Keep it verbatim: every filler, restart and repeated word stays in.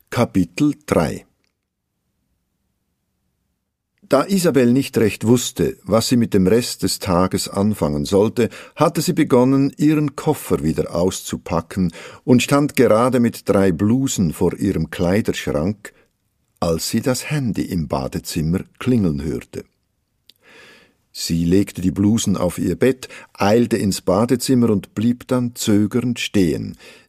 Kapitel drei. Da Isabel nicht recht wusste, was sie mit dem Rest des Tages anfangen sollte, hatte sie begonnen, ihren Koffer wieder auszupacken und stand gerade mit drei Blusen vor ihrem Kleiderschrank, als sie das Handy im Badezimmer klingeln hörte. Sie legte die Blusen auf ihr Bett, eilte ins Badezimmer und blieb dann zögernd stehen.